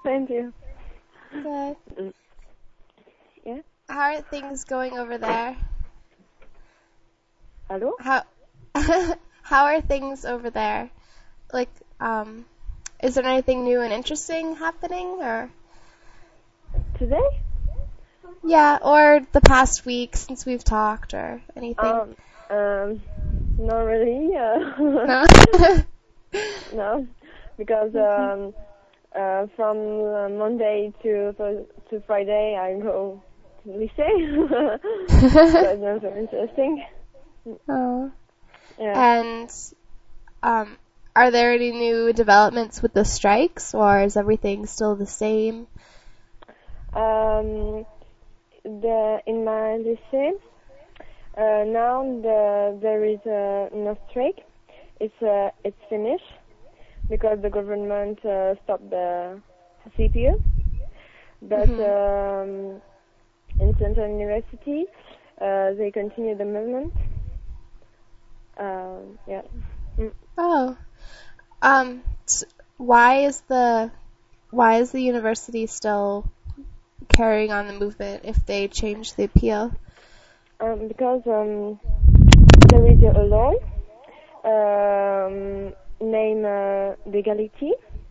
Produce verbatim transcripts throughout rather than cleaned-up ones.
Thank you. Good. Mm. Yeah. How are things going over there? Hello? How how are things over there? Like, um, is there anything new and interesting happening, or? Today? Yeah, or the past week since we've talked, or anything? Um, um, not really. Uh, No. no, because um, uh, from uh, Monday to to Friday I go to lycée. That's not very interesting. Oh. Yeah. And um, are there any new developments with the strikes, or is everything still the same? Um, the in my lycée uh, now the there is uh, no strike. It's uh, it's finished because the government uh, stopped the C P U. But Mhm. um, in Central University, uh, they continue the movement. Uh, yeah. Mm. Oh. Um, s- why is the why is the university still carrying on the movement if they change the appeal? Um, because um, there is a law um, named uh, Legality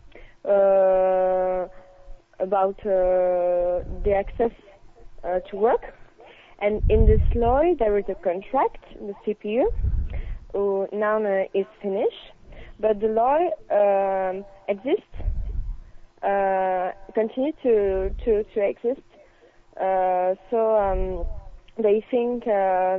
uh, about uh, the access uh, to work. And in this law, there is a contract, the C P U, who now uh, is finished, but the law um, exists, uh, continue to, to, to exist. Uh, so um, they think uh,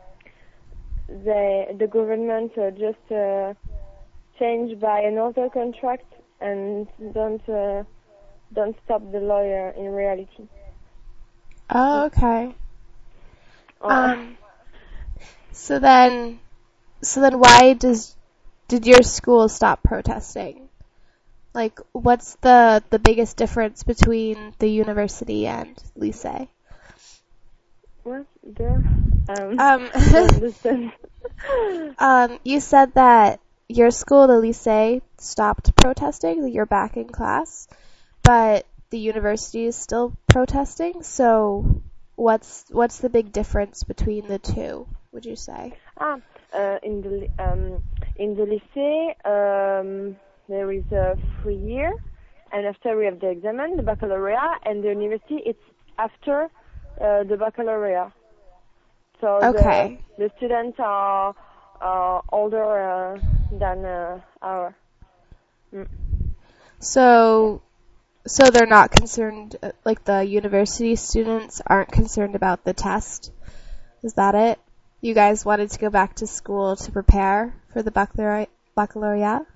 they, the government uh, just uh, change by another contract and don't uh, don't stop the lawyer in reality. Oh, okay. Uh, Um, so then, so then why does, did your school stop protesting? Like, what's the, the biggest difference between the university and lycée? what the? Um, Um, don't understand. um, you said that your school, the lycée, stopped protesting, that you're back in class, but the university is still protesting, so what's, what's the big difference between the two, would you say? Ah, uh, in the um, in the lycée, um, there is a free year, and after we have the examen, the baccalaureate, and the university, it's after uh, the baccalaureate. So Okay. the the students are are older uh, than uh, our. Mm. So, so they're not concerned, uh, like the university students aren't concerned about the test? Is that it? You guys wanted to go back to school to prepare for the baccalaureate? baccalaureate?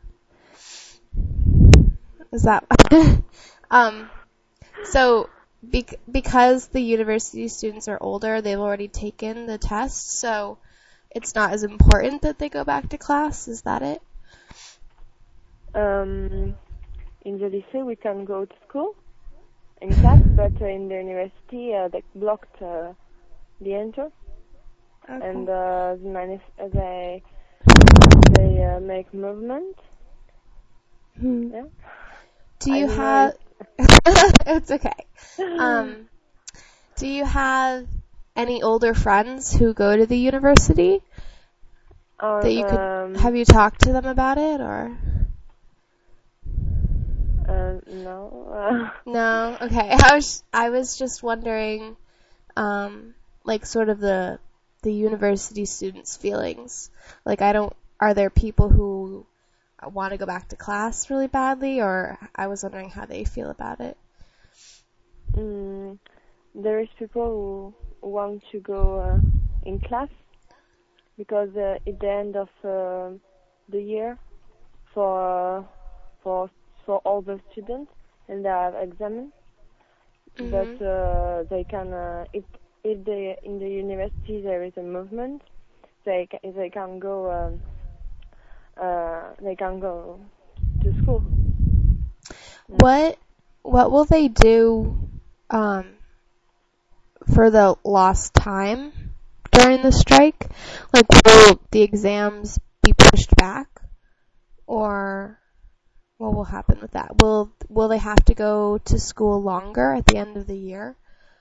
Is that, um, so bec- because the university students are older, they've already taken the test, so it's not as important that they go back to class? Is that it? Um, in the lycée, we can go to school in class, but uh, in the university, uh, they blocked uh, the enter, Okay. and uh, the manif- uh, they they uh, make movement. Hmm. Yeah. Do I you don't know have, if it's okay. Um, do you have any older friends who go to the university uh, that you could, um, have you talked to them about it, or? uh, no. No? Okay. I was, I was just wondering, um, like sort of the, the university students' feelings. Like I don't, are there people who want to go back to class really badly, or I was wondering how they feel about it. Uh, mm, there is people who want to go uh, in class because uh, at the end of uh, the year for for for all the students and they have exam, but Mhm. uh, they can uh, if if they in the university there is a movement, they ca- they can go um, uh, they can go to school. Mm. What what will they do um for the lost time during the strike? Like will the exams be pushed back, or what will happen with that? Will will they have to go to school longer at the end of the year?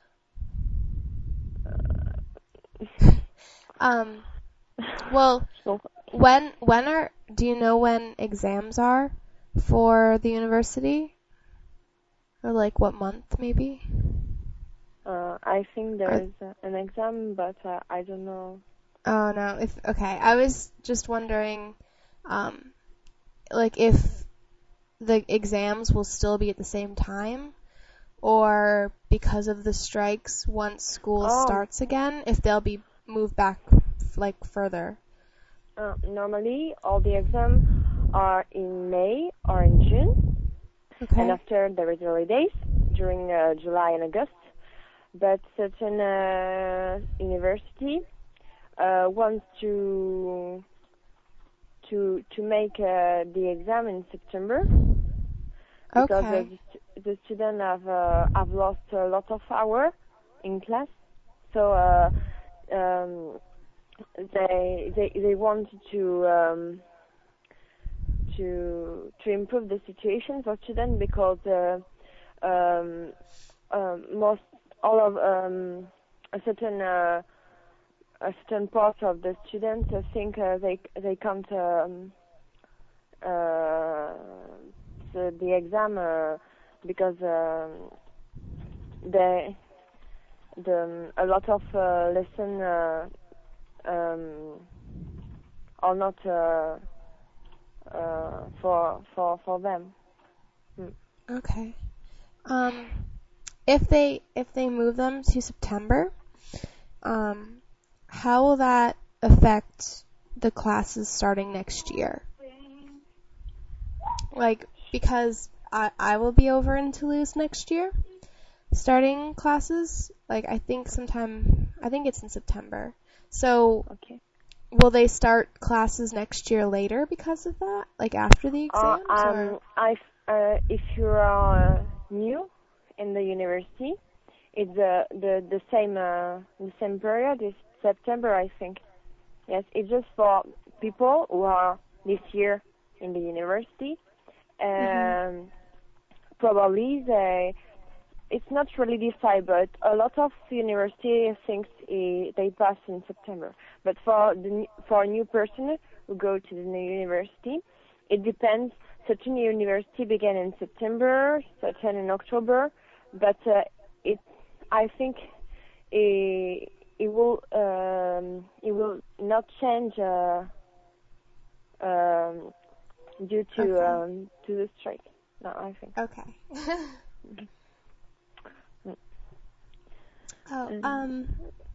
Um, well, So, when when are do you know when exams are for the university? Or like what month maybe? uh, I think Or, there's uh, an exam, but uh, I don't know. oh no, if okay, I was just wondering um like if the exams will still be at the same time or because of the strikes once school Um, starts again, if they'll be moved back like further. uh, Normally, all the exams are in May or in June, and Okay. after there is holidays during uh, July and August. But certain uh, university uh, wants to to to make uh, the exam in September because uh, Okay. the, st- the students have uh, have lost a lot of hours in class, so uh, um, they they they want to um, to to improve the situation for students because uh, um, um, most all of um, a certain uh, a certain part of the students uh, think uh, they they can't um, uh, the, the exam uh, because um, they the a lot of uh, lesson uh, um, are not uh, uh, for for for them. Mm. Okay. Um if they if they move them to September, um how will that affect the classes starting next year? Like because I I will be over in Toulouse next year starting classes. Like I think sometime I think it's in September. So Okay. will they start classes next year later because of that? Like after the Uh, exams or? um, I uh, if you are uh, new in the university, it's uh, the the same uh, the same period is September, I think. Yes, it's just for people who are this year in the university. Mhm. Um, Probably they it's not really decided, but a lot of university thinks eh, they pass in September. But for the n- for a new person who go to the new university, it depends. Certain university begin in September, certain in October, but uh, it I think it, it will um, it will not change uh, um, due to Okay. um, to the strike. No, I think. Okay. Oh, Um, um,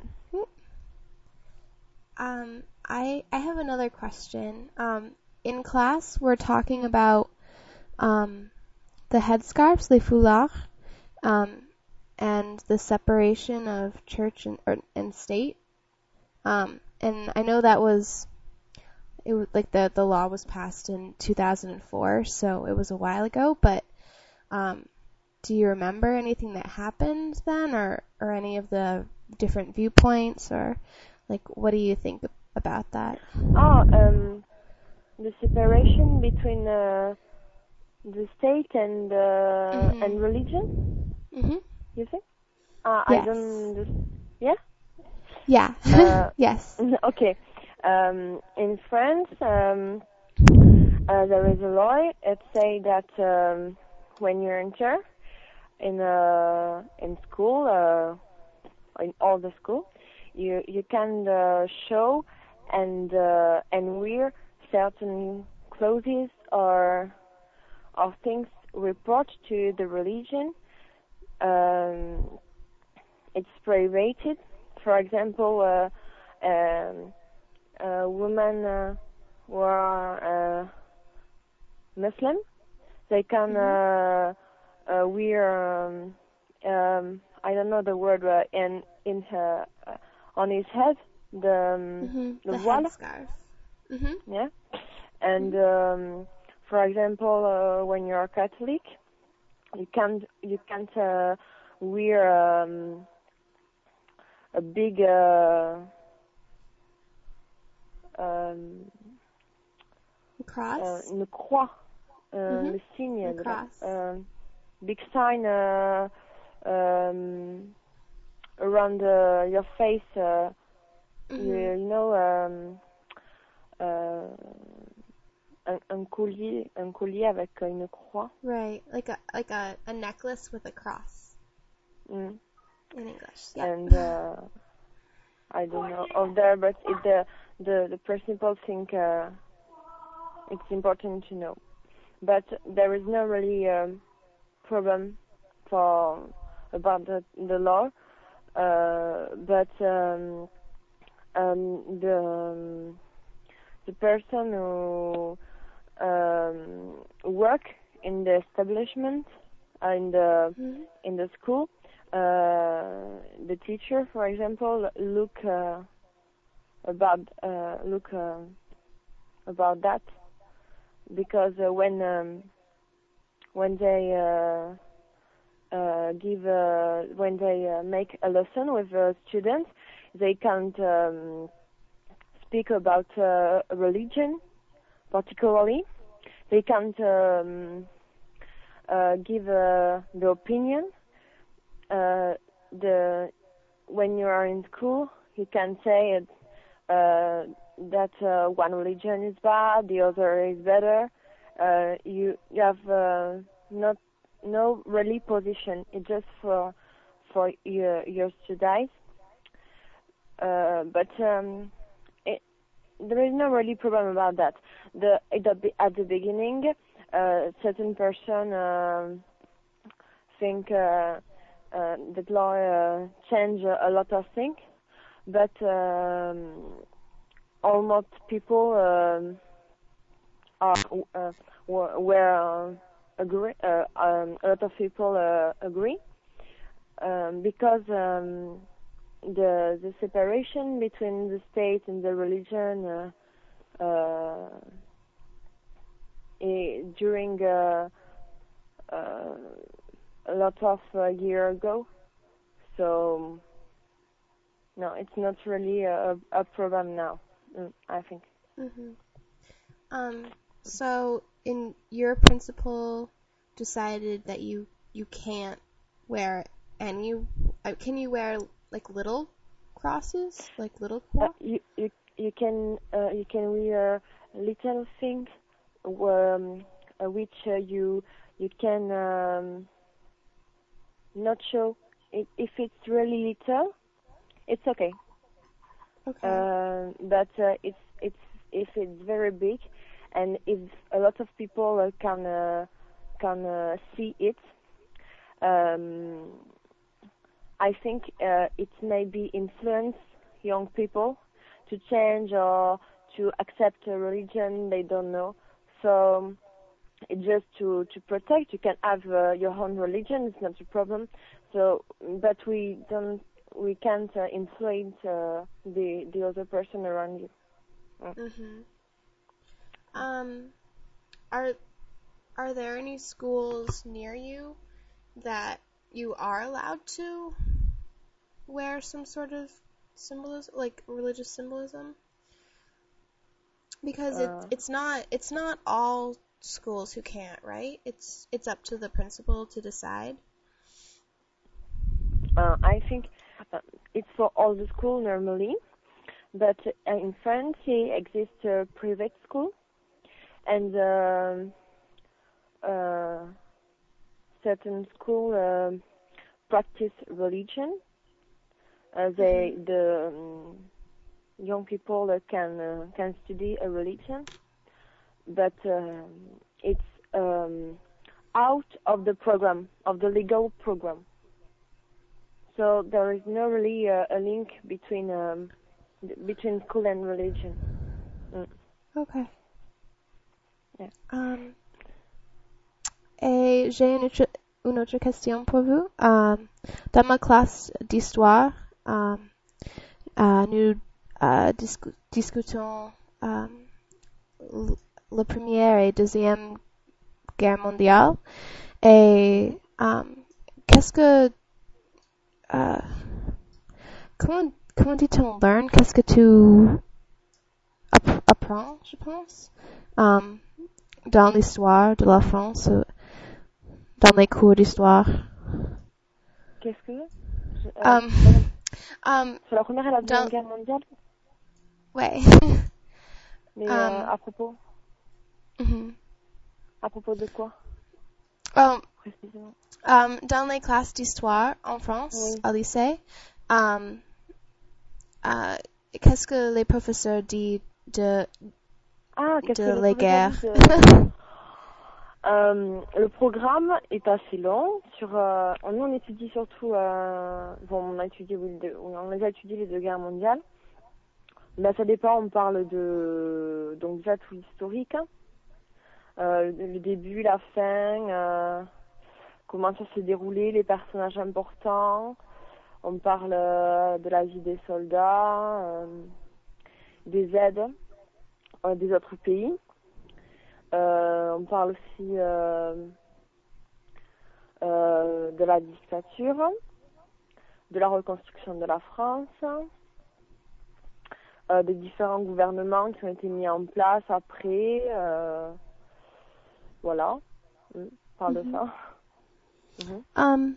um, I I have another question. Um, in class, we're talking about um the headscarves, les foulards, um, and the separation of church and or, and state. Um, and I know that was it was like the the law was passed in two thousand four, so it was a while ago. But um, do you remember anything that happened then, or or any of the different viewpoints, or like what do you think about that? oh, um, the separation between uh, the state and uh, and Mhm. religion, Mhm. you think? Uh, I Yes. don't. Just, yeah. Yeah. Uh, Yes. okay. Um, in France, um, uh, there is a law. It say that um, when you enter in uh, in school, uh, in all the school, you you can uh, show and uh, and wear certain clothes or or things report to the religion. Um, it's prohibited. For example, uh, um, uh, women uh, who are uh, Muslim, they can Mhm. uh, uh, wear um, um, I don't know the word uh, in in her uh, on his head the um, Mhm. the The voile, headscarf. Mhm. yeah. And Mhm. um, for example, uh, when you're Catholic, you can't you can't uh, wear um, a big uh, um, uh, Cross. une croix euh, Mhm. le signe, A de la- cross. euh, big sign uh, um, around uh, your face. Uh, you, Mhm. you know, um, euh, un, un collier, un collier avec une croix. Right. Like a like a, a necklace with a cross Mm. in English. Yeah. And uh, I don't know of there, but it, the the the principal think uh, it's important to know. But there is no really um, problem for about the the law. Uh, but um, um, the um, the person who um, work in the establishment, uh, in the Mhm. in the school, uh, the teacher, for example, look uh, about uh, look uh, about that because uh, when um, when they uh, uh, give uh, when they uh, make a lesson with a student, they can't um, speak about uh, religion particularly. They can't um, uh, give uh, the opinion. Uh, the when you are in school, you can say it, uh, that uh, one religion is bad, the other is better. Uh, you you have uh, not no really position. It's just for for your your studies. Uh, but um, it, there is no really problem about that. The at the, be- at the beginning, uh, certain person um think uh, uh, that law uh, change a lot of things, but um, almost people um, are uh, were were, uh, agree. Uh, um, a lot of people uh, agree um, because um, the the separation between the state and the religion uh, uh, eh, during uh, uh, a lot of uh, year ago. So no, it's not really a, a problem now. Mm, I think. Mhm. Um. So, in your principal decided that you you can't wear any. Uh, can you wear like little crosses, like little Uh, croix? you you you can uh, you can wear little things um, uh, which uh, you you can um, not show. If, if it's really little, it's okay. Okay. Uh, but uh, it's it's if it's very big, and if a lot of people uh, can uh, can uh, see it, um, I think uh, it maybe influence young people to change or to accept a religion they don't know. So it's just to to protect. You can have uh, your own religion; it's not a problem. So, but we don't, we can't uh, influence uh, the the other person around you. Mm. Mhm. Um. Are are there any schools near you that you are allowed to wear some sort of symbolism, like religious symbolism? Because it's Uh, it's not it's not all schools who can't, right? It's it's up to the principal to decide. uh, I think uh, it's for all the school normally, but uh, in France, it exists a private school, and um uh, certain school um practice religion. Uh, they Mhm. the um, young people uh, can uh, can study a religion, but um it's um, out of the program of the legal program. So there is no really uh, a link between um, between school and religion. Mm. Okay. Yeah. Um, et j'ai une autre, une autre question pour vous. Um, dans ma classe d'histoire, um, uh, nous uh, discu- discutons um, l- la première et deuxième guerre mondiale. Et um, qu'est-ce que uh, comment comment dit-on learn? Qu'est-ce que tu app- apprends, je pense, um, dans l'histoire de la France, euh, dans les cours d'histoire. Qu'est-ce que je, euh, Um, um, Sur la Première et la Deuxième dans, Guerre mondiale? ouais. Mais um, euh, à propos mm-hmm. À propos de quoi, um, précisément? um, dans les classes d'histoire en France, Oui. au lycée, um, uh, qu'est-ce que les professeurs disent de, Ah, qu'est-ce que de le les professeur guerres? dit de... Euh, le programme est assez long. Sur, euh, nous, on étudie surtout, euh, bon, on a étudié, oui, de- on a étudié les deux guerres mondiales. Ben, ça dépend. On parle de, donc déjà tout historique, hein. Euh, le, le début, la fin, euh, comment ça s'est déroulé, les personnages importants. On parle euh, de la vie des soldats, euh, des aides euh, des autres pays. Euh, on parle aussi euh, euh, de la dictature, de la reconstruction de la France, euh, des différents gouvernements qui ont été mis en place après. Euh, voilà, on parle de Mm-hmm. ça. Mm-hmm. Um,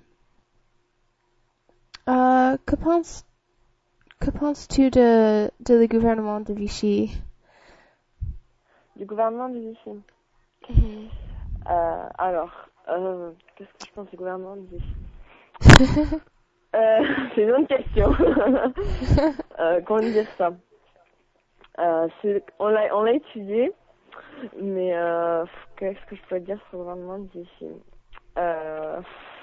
euh, que penses, que penses-tu de, de le gouvernement de Vichy? Du gouvernement de Vichy. Mm-hmm. Euh, alors, euh, qu'est-ce que je pense du gouvernement de Vichy? euh, C'est une bonne question. euh, comment dire ça? Euh, c'est, on l'a, on l'a étudié, mais euh, qu'est-ce que je peux dire sur le gouvernement de Vichy? Euh,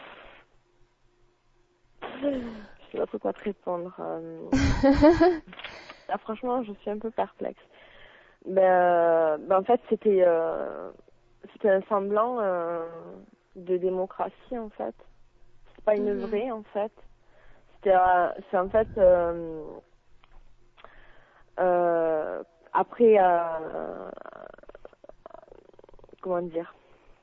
je sais pas trop quoi te répondre. Euh, là, franchement, je suis un peu perplexe. Ben, euh, ben en fait, c'était, euh, c'était un semblant euh, de démocratie, en fait. C'est pas une Mm-hmm. vraie, en fait. C'était, euh, c'est en fait, euh, euh, après, euh, comment dire,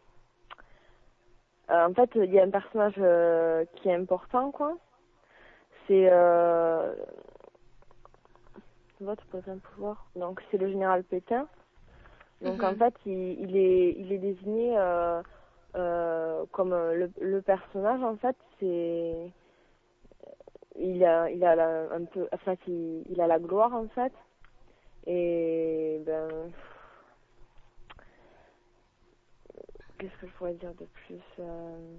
euh, en fait, il y a un personnage euh, qui est important, quoi. C'est euh, votre présent pouvoir. Donc c'est le général Pétain. Donc en Mm-hmm. fait, il, il est il est désigné euh, euh, comme le, le personnage. En fait, c'est il a il a la, un peu, enfin il, il a la gloire en fait. Et ben qu'est-ce que je pourrais dire de plus? euh...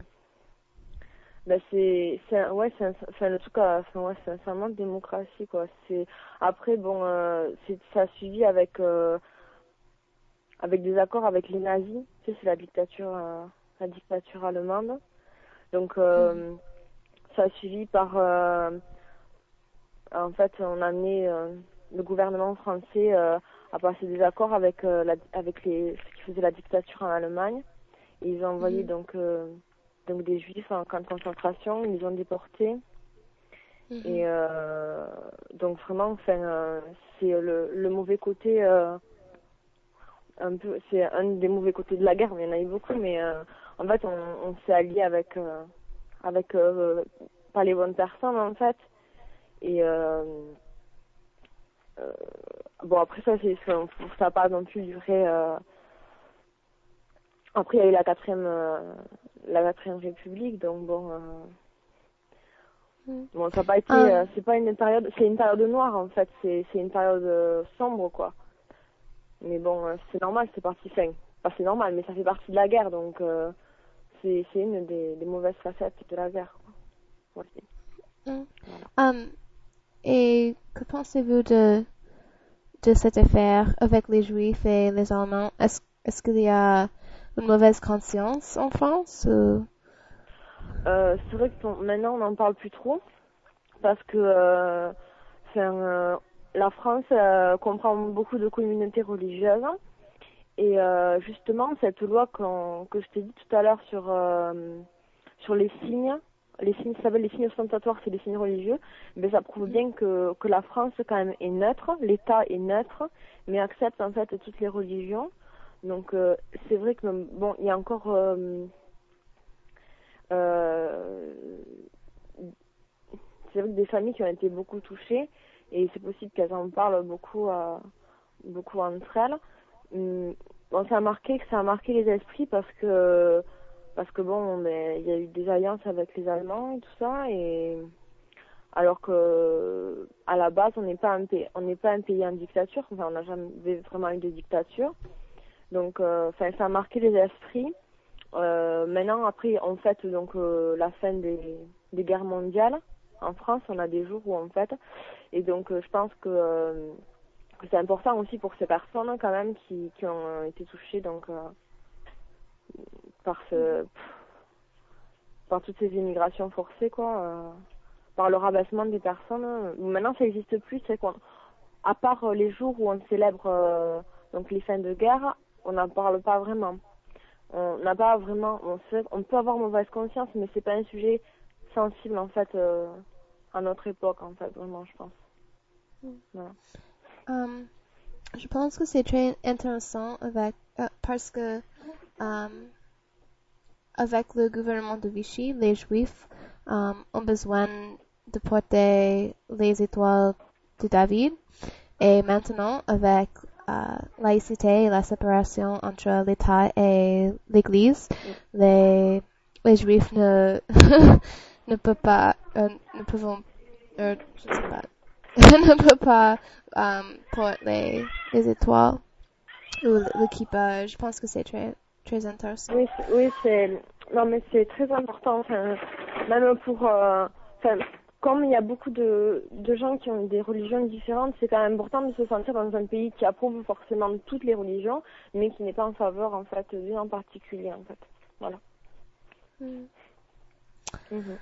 Ben c'est c'est un- ouais c'est un, enfin le truc euh, enfin ouais c'est un serment de démocratie quoi. C'est après bon euh, c'est ça a suivi avec euh, avec des accords avec les nazis. Tu sais, c'est la dictature euh, la dictature allemande. Donc euh, ça a suivi par euh, en fait on a amené euh, le gouvernement français euh, à passer des accords avec euh, la, avec les ceux qui faisaient la dictature en Allemagne. Et ils ont envoyé Mm-hmm. donc euh, donc des juifs en camp de concentration, ils les ont déportés. Mm-hmm. Et euh, donc vraiment, enfin, euh, c'est le, le mauvais côté, euh, un peu, c'est un des mauvais côtés de la guerre. Mais il y en a eu beaucoup, mais euh, en fait, on, on s'est allié avec, euh, avec euh, pas les bonnes personnes en fait. Et euh, euh, bon après ça, c'est, ça n'a pas non plus duré. Euh, après, il y a eu la quatrième, euh, la quatrième République, donc bon. Euh, Mm-hmm. Bon, ça n'a pas été, euh, Um, c'est pas une période, c'est une période noire en fait, c'est c'est une période euh, sombre quoi. Mais bon, euh, c'est normal, c'est parti, fin. Pas c'est normal, mais ça fait partie de la guerre, donc euh, c'est c'est une des, des mauvaises facettes de la guerre quoi. Aussi. mm. Voilà. um, et que pensez-vous de, de cette affaire avec les Juifs et les Allemands? Est-ce, est-ce qu'il y a une mauvaise conscience en France ou... Euh, c'est vrai que ton- maintenant on n'en parle plus trop parce que euh, enfin, euh, la France euh, comprend beaucoup de communautés religieuses et euh, justement cette loi qu'on, que je t'ai dit tout à l'heure sur euh, sur les signes, les signes ça s'appelle les signes ostentatoires, c'est les signes religieux, mais ça prouve bien que que la France quand même est neutre, l'État est neutre, mais accepte en fait toutes les religions. Donc euh, c'est vrai que bon, il y a encore euh, euh, c'est vrai que des familles qui ont été beaucoup touchées et c'est possible qu'elles en parlent beaucoup, euh, beaucoup entre elles. Hum, bon, ça a marqué que ça a marqué les esprits parce que parce que bon, mais il y a eu des alliances avec les Allemands et tout ça, et alors que à la base on n'est pas un pays, on n'est pas un pays en dictature, enfin on n'a jamais vraiment eu de dictature, donc euh, enfin ça a marqué les esprits. Euh, maintenant après on fête donc euh, la fin des des guerres mondiales. En France, on a des jours où on fête, et donc euh, je pense que euh, que c'est important aussi pour ces personnes quand même qui, qui ont euh, été touchées donc euh, par ce par toutes ces immigrations forcées quoi, euh, par le rabaissement des personnes. Euh, Maintenant ça n'existe plus, c'est qu'on à part euh, les jours où on célèbre euh, donc les fins de guerre, on n'en parle pas vraiment. On n'a pas vraiment on, sait, on peut avoir mauvaise conscience, mais c'est pas un sujet sensible en fait euh, à notre époque en fait, vraiment je pense. Voilà. Um, je pense que c'est très intéressant avec, euh, parce que um, avec le gouvernement de Vichy, les Juifs um, ont besoin de porter les étoiles de David. Et maintenant, avec euh, laïcité et la séparation entre l'État et l'Église, les, les Juifs ne, ne peuvent pas, euh, ne peuvent, euh, je sais pas, ne peuvent pas um, porter les, les étoiles ou l'équipage. Je pense que c'est très, très intéressant. Oui, c'est, oui, c'est, non, mais c'est très important, enfin, même pour, euh, enfin, comme il y a beaucoup de, de gens qui ont des religions différentes, c'est quand même important de se sentir dans un pays qui approuve forcément toutes les religions, mais qui n'est pas en faveur, en fait, d'une en particulier, en fait. Voilà. Mm. Mhm.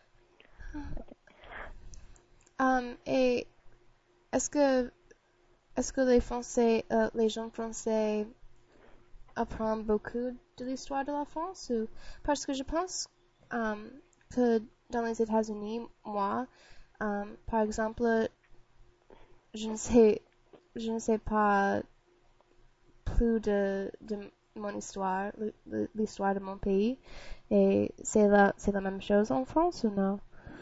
Um, et est-ce que, est-ce que les Français, euh, les gens français apprennent beaucoup de l'histoire de la France ou, parce que je pense um, que dans les États-Unis, moi, um, par exemple, je ne sais, je ne sais pas plus de, de mon histoire, l'histoire de mon pays, et c'est la, c'est la même chose en France ou non?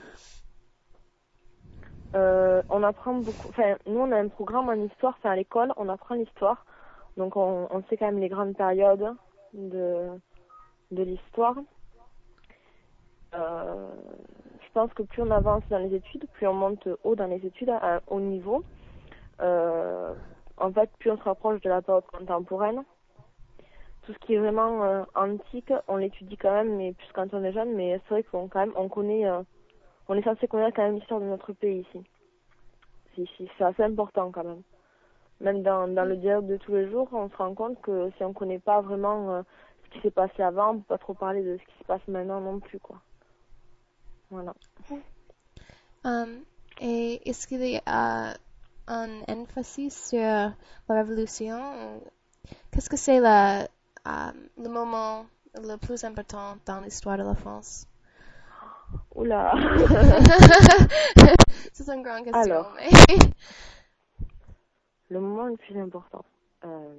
Euh, on apprend beaucoup, enfin, nous, on a un programme en histoire, enfin, à l'école, on apprend l'histoire, donc on, on sait quand même les grandes périodes de, de l'histoire. Euh, je pense que plus on avance dans les études, plus on monte haut dans les études, à un haut niveau. Euh, en fait, plus on se rapproche de la période contemporaine. Tout ce qui est vraiment euh, antique, on l'étudie quand même, mais plus quand on est jeune. Mais c'est vrai qu'on quand même, on connaît, euh, on est censé connaître quand même l'histoire de notre pays ici. C'est, c'est, c'est assez important quand même. Même dans, dans le dialogue de tous les jours, on se rend compte que si on connaît pas vraiment euh, ce qui s'est passé avant, on peut pas trop parler de ce qui se passe maintenant non plus, quoi. Voilà. Um, et est-ce qu'il y a un emphasis sur la révolution? Qu'est-ce que c'est la, um, le moment le plus important dans l'histoire de la France? Oula. C'est une grande question. Alors, Mais... le moment le plus important. Euh...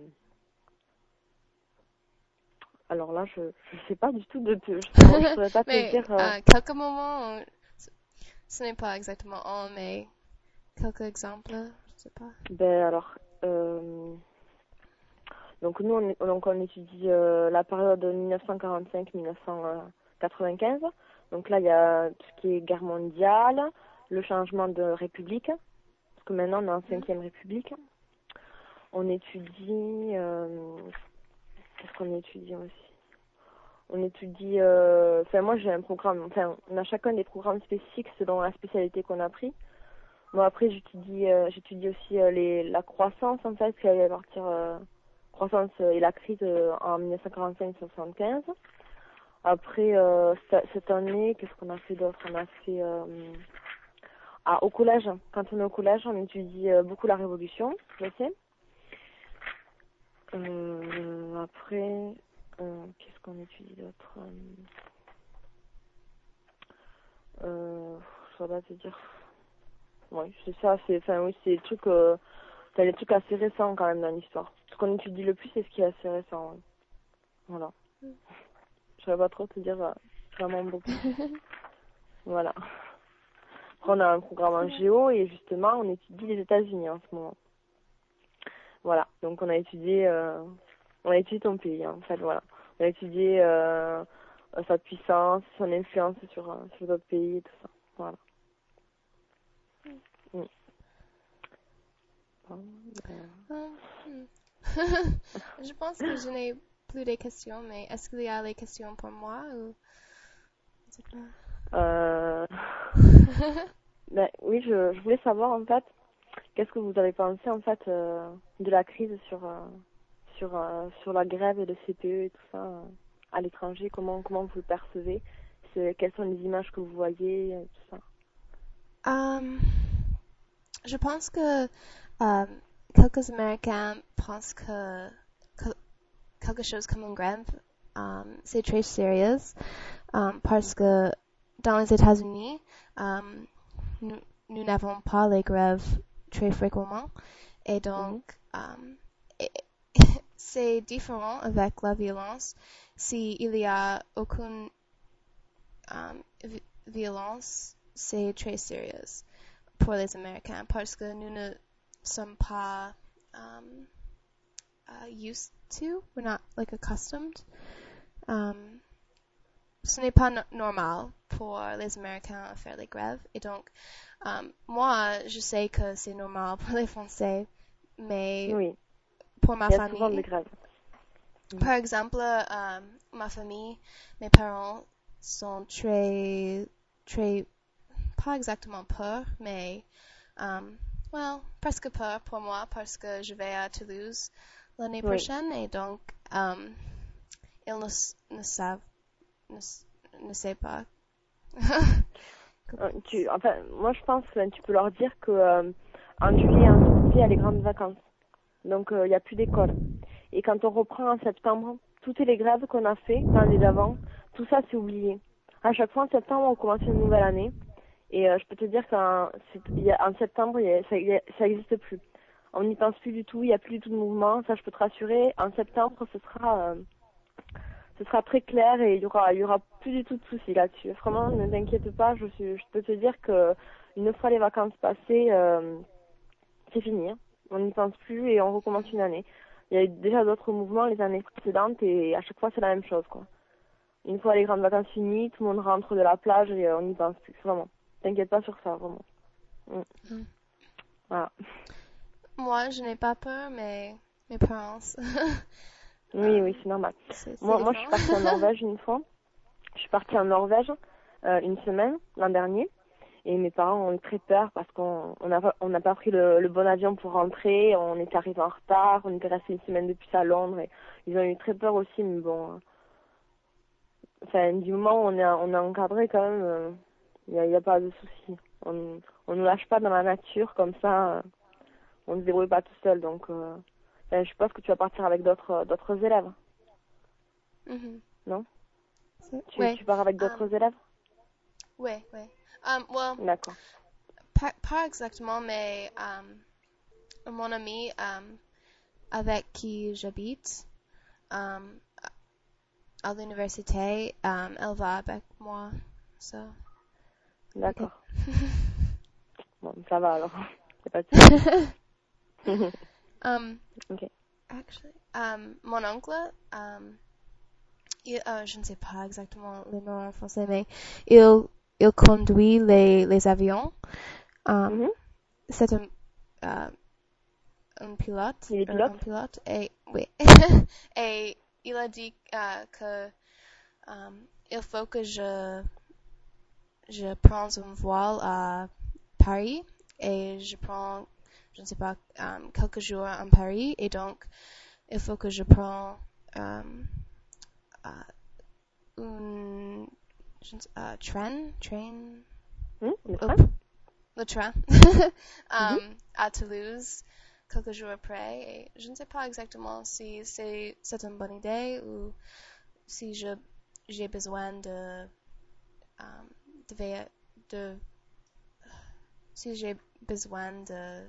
Alors là, je je sais pas du tout de te, je, je pourrais pas te mais dire. Euh... euh, quelques moments, ce n'est pas exactement un, mais quelques exemples, je sais pas. Ben alors, euh... donc nous on, est- donc on étudie euh, la période mille neuf cent quarante-cinq à mille neuf cent quatre-vingt-quinze. Donc là, il y a tout ce qui est guerre mondiale, le changement de république, parce que maintenant on est en cinquième république. On étudie, euh... qu'est-ce qu'on étudie aussi? On étudie, euh... enfin moi j'ai un programme, enfin on a chacun des programmes spécifiques selon la spécialité qu'on a pris. Moi après j'étudie, euh, j'étudie aussi euh, les, la croissance en fait, qui allait partir euh, croissance et la crise euh, en mille neuf cent quarante-cinq soixante-quinze. Après euh, cette, cette année, qu'est-ce qu'on a fait d'autre? On a fait euh... ah au collège. Quand on est au collège, on étudie euh, beaucoup la Révolution, je sais. Euh, après, euh, qu'est-ce qu'on étudie d'autre? Euh, je saurais pas te dire. Oui, c'est ça, c'est, enfin oui, c'est des trucs, euh, c'est des trucs assez récents quand même dans l'histoire. Ce qu'on étudie le plus, c'est ce qui est assez récent. Ouais. Voilà. Je saurais pas trop te dire euh, vraiment beaucoup. Voilà. Après, on a un programme en géo et justement, on étudie les États-Unis en ce moment. Voilà. Donc, on a étudié euh, On étudie ton pays, hein, en fait, voilà. On a étudié euh, sa puissance, son influence sur, euh, sur d'autres pays et tout ça. Voilà. Mm. Bon, euh... Hum, je pense que je n'ai plus de questions, mais est-ce qu'il y a des questions pour moi ou... Je sais pas. Euh... ben, oui, je, je voulais savoir en fait, qu'est-ce que vous avez pensé en fait euh, de la crise sur euh, sur euh, sur la grève et le C P E et tout ça euh, à l'étranger. Comment comment vous le percevez? C'est, quelles sont les images que vous voyez et tout ça? Um, je pense que um, quelques Américains pensent que, que quelque chose comme une grève, um, c'est très sérieux, um, parce que dans les États-Unis, um, nous, nous n'avons pas les grèves très fréquemment, et donc Mm-hmm. um, et, c'est différent avec la violence. S'il y a aucune um, vi- violence, c'est très sérieux pour les Américains parce que nous ne sommes pas um, uh, used to, we're not like accustomed. Um, ce n'est pas no- normal pour les Américains à faire les grèves. Et donc, um, moi, je sais que c'est normal pour les Français, mais Oui, pour ma il y a souvent des famille, grèves. par exemple, um, ma famille, mes parents sont très, très, pas exactement peur, mais, um, well, presque peur pour moi parce que je vais à Toulouse l'année Oui. prochaine et donc, um, ils ne, ne savent, ne, ne savent pas. Euh, tu, enfin, moi je pense que tu peux leur dire que euh, en juillet et en août, il y a les grandes vacances. Donc il euh, n'y a plus d'école. Et quand on reprend en septembre, toutes les grèves qu'on a fait l'année d'avant, tout ça c'est oublié. À chaque fois en septembre, on commence une nouvelle année. Et euh, je peux te dire qu'en il y a, en septembre, il y a, ça, il y a, ça existe plus. On n'y pense plus du tout, il n'y a plus du tout de mouvement. Ça, je peux te rassurer. En septembre, ce sera, euh, ce sera très clair et il y aura, il y aura plus du tout de soucis là-dessus. Vraiment, ne t'inquiète pas. Je suis, je peux te dire que une fois les vacances passées, euh, c'est fini. Hein. On n'y pense plus et on recommence une année. Il y a eu déjà d'autres mouvements les années précédentes et à chaque fois c'est la même chose, quoi. Une fois les grandes vacances finies, tout le monde rentre de la plage et euh, on n'y pense plus, vraiment. T'inquiète pas sur ça, vraiment. Mm. Mm. Voilà. Moi, je n'ai pas peur, mais mes parents. Oui, um, oui, c'est normal. c'est, c'est Moi, moi, je suis partie en Norvège une fois. Je suis partie en Norvège euh, une semaine l'an dernier. Et mes parents ont eu très peur parce qu'on on n'a on n'a pas pris le, le bon avion pour rentrer. On est arrivé en retard. On était resté une semaine de plus à Londres. Et ils ont eu très peur aussi, mais bon. Enfin, du moment où on est, on est encadré quand même, il euh, n'y a, y a pas de souci. On on nous lâche pas dans la nature comme ça. Euh, on ne se débrouille pas tout seul. Donc, euh, enfin, je suppose que tu vas partir avec d'autres d'autres élèves, mm-hmm. non? Tu, Ouais. tu pars avec d'autres Um, élèves? ouais, ouais. Um, well, D'accord. pas, pas exactement, mais um, mon ami um, avec qui j'habite um, à l'université, um, elle va avec moi. So, D'accord. okay. Bon, ça va alors. Y a pas de souci. um, Ok. actually, um, mon oncle, um, il, euh, je ne sais pas exactement le nom en français, mais il, il conduit les, les avions. Um, Mhm. c'est un, euh, un pilote, Il est euh, pilote? un pilote, et oui, et il a dit euh, que um, il faut que je je prends un voile à Paris et je prends, je ne sais pas, um, quelques jours à Paris et donc il faut que je prends um, uh, un je ne sais, uh, train, train, Hmm, le oh, train? le train Mhm. um, à Toulouse quelques jours après et je ne sais pas exactement si c'est, c'est une bonne idée ou si je, j'ai besoin de, um, de, veiller- de si j'ai besoin de,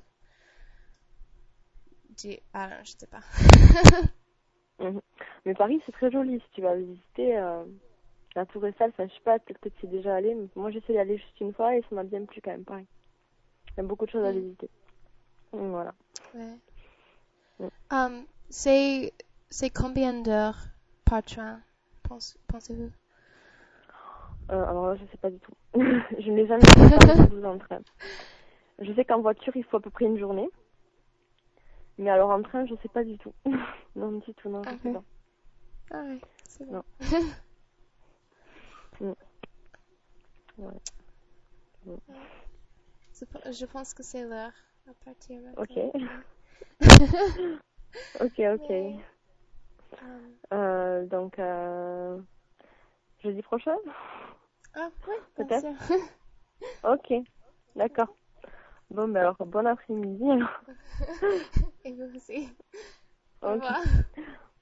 de ah non, je sais pas. Mhm. Mais Paris, c'est très joli. Si tu vas visiter euh, la Tour Eiffel, enfin, je sais pas, peut-être que tu y es déjà allé, mais moi j'essaie d'y aller juste une fois et ça m'a bien plu quand même, Paris. Il y a beaucoup de choses à Mm. visiter. Donc, voilà. Ouais. Mm. Um, c'est c'est combien d'heures par train, pense, pensez-vous? Euh, alors là, je sais pas du tout. Je n'ai jamais fait Toulouse en train. Je sais qu'en voiture, il faut à peu près une journée. Mais alors en train, je sais pas du tout. Non, du tout, non, je Ah sais oui. pas. Ah oui, c'est bon. Non. Mm. Ouais. Mm. Je je pense que c'est l'heure à partir Ok. maintenant. Ok, ok. Mais, euh, Euh, donc, euh, jeudi prochain, Ah oui, bien peut-être? sûr. Ok, d'accord. Bon, ben alors, bon après-midi alors. Et vous aussi. Au Ok. revoir.